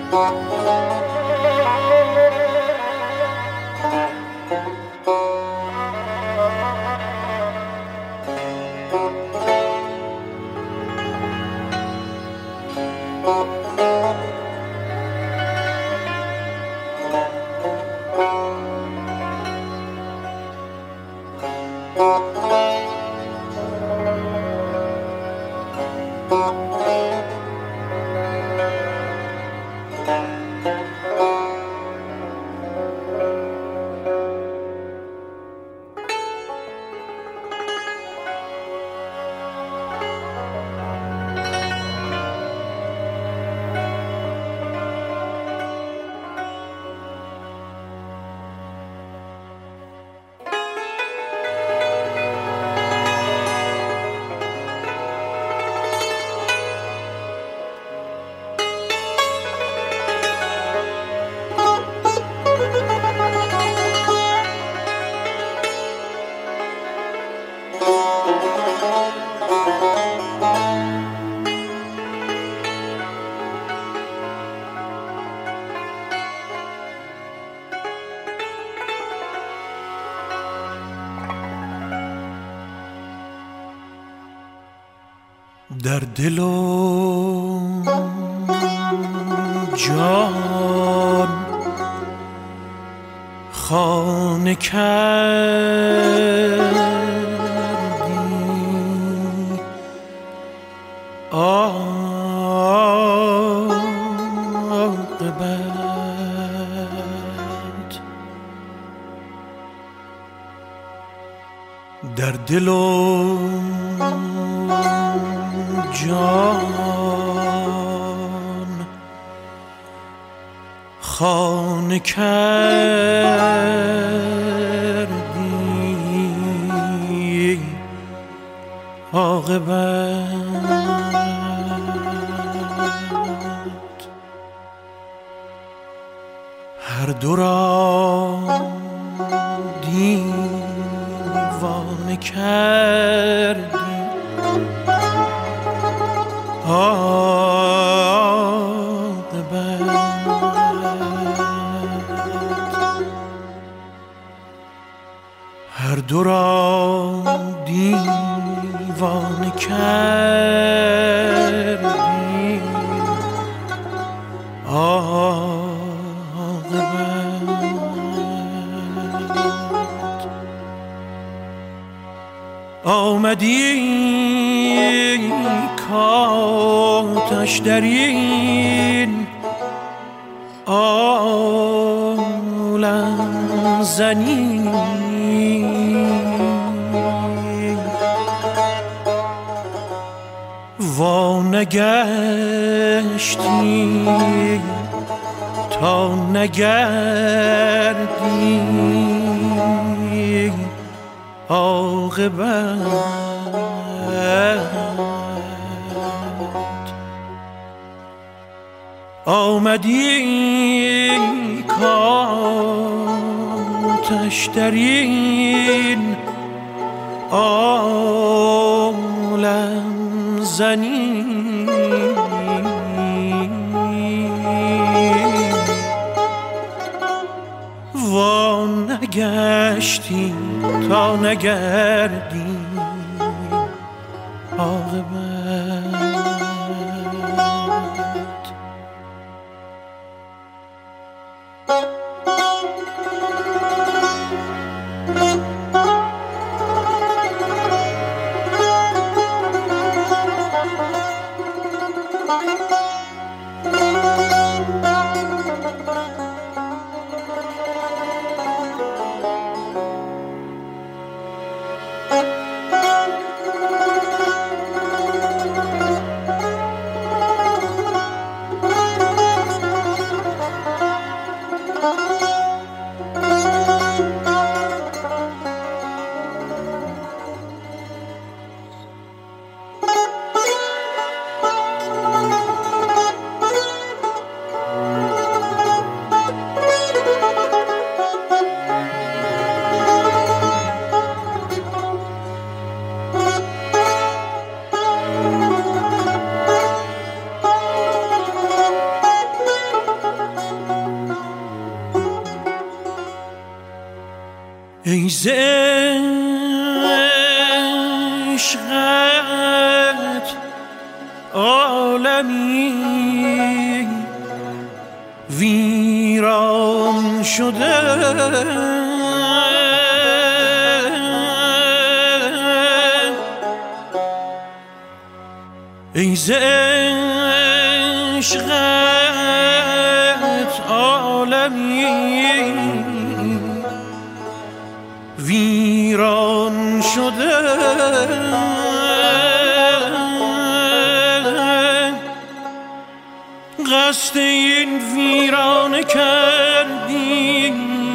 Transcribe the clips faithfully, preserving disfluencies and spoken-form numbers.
در دل و جان خانه کردی، عاقبت در دل و جان خانه کردی، عاقبت هر دو را دیوانه کردی، عاقبت هر دو را دیوانه کردی، عاقبت آمدی کاتش در این عالم زنی، وا نگشتی تا نگردی، عاقبت آمدی کاتش در این عالم زنی، وا نگشتی تا نگردی، عاقبت عالمی ویران شده ای ز عشقت عالمی ویران شده قصد این ویرانه کردی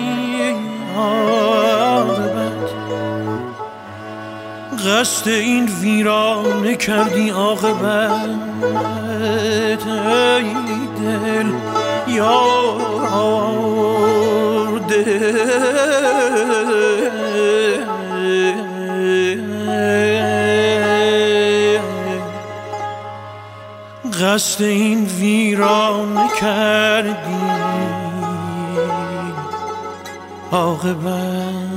عاقبت قصد این ویرانه کردی عاقبت ای دل یار دل قصد این ویرانه کردی عاقبت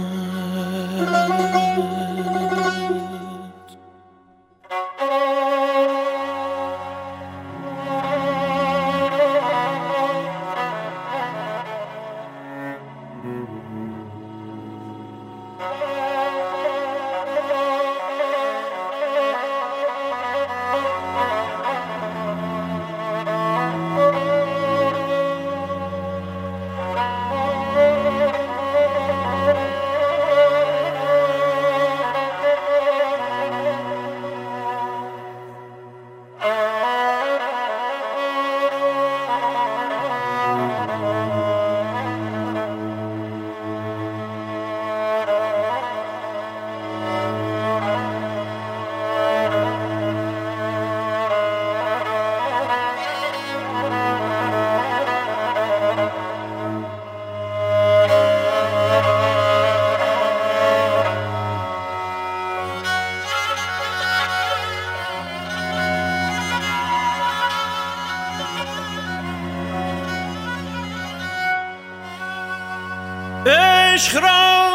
عشق را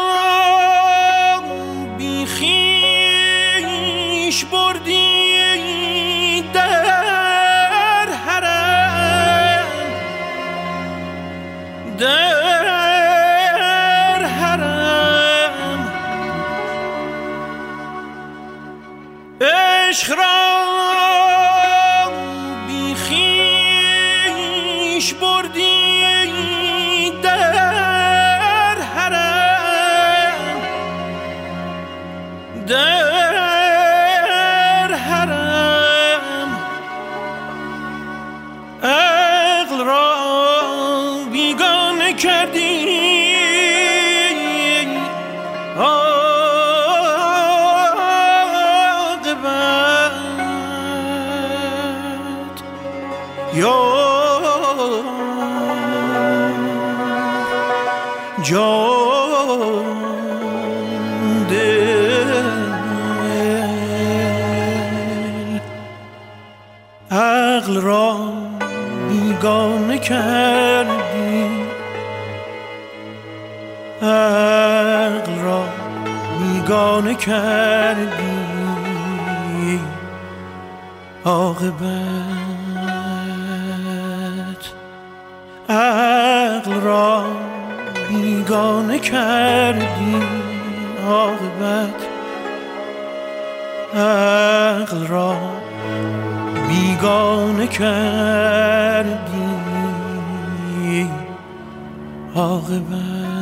بی خویش بردی در حرم در حرم عشق را بی خویش بردی در حرم عقل را بیگانه کردی عاقبت یا جان عقل را بیگانه کردی عقل را بیگانه کردی عاقبت عقل را بیگانه کردی عاقبت عقل را بیگانه کردی عاقبت